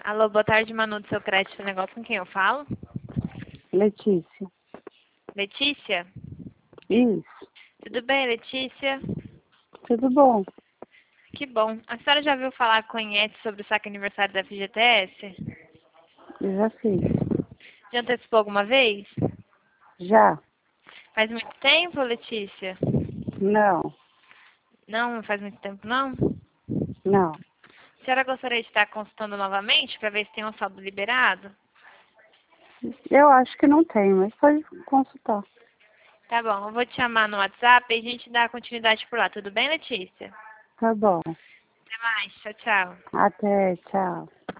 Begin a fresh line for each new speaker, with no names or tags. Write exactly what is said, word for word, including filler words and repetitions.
Alô, boa tarde, Manu do seu crédito negócio, com quem eu falo?
Letícia.
Letícia?
Isso.
Tudo bem, Letícia?
Tudo bom?
Que bom. A senhora já ouviu falar com a Inete sobre o saque aniversário da F G T S?
Eu já fiz.
Já antecipou alguma vez?
Já?
Faz muito tempo, Letícia?
Não.
Não, não faz muito tempo, não?
Não.
A senhora gostaria de estar consultando novamente para ver se tem um saldo liberado?
Eu acho que não tem, mas pode consultar.
Tá bom, eu vou te chamar no WhatsApp e a gente dá continuidade por lá. Tudo bem, Letícia?
Tá bom.
Até mais. Tchau, tchau.
Até, tchau.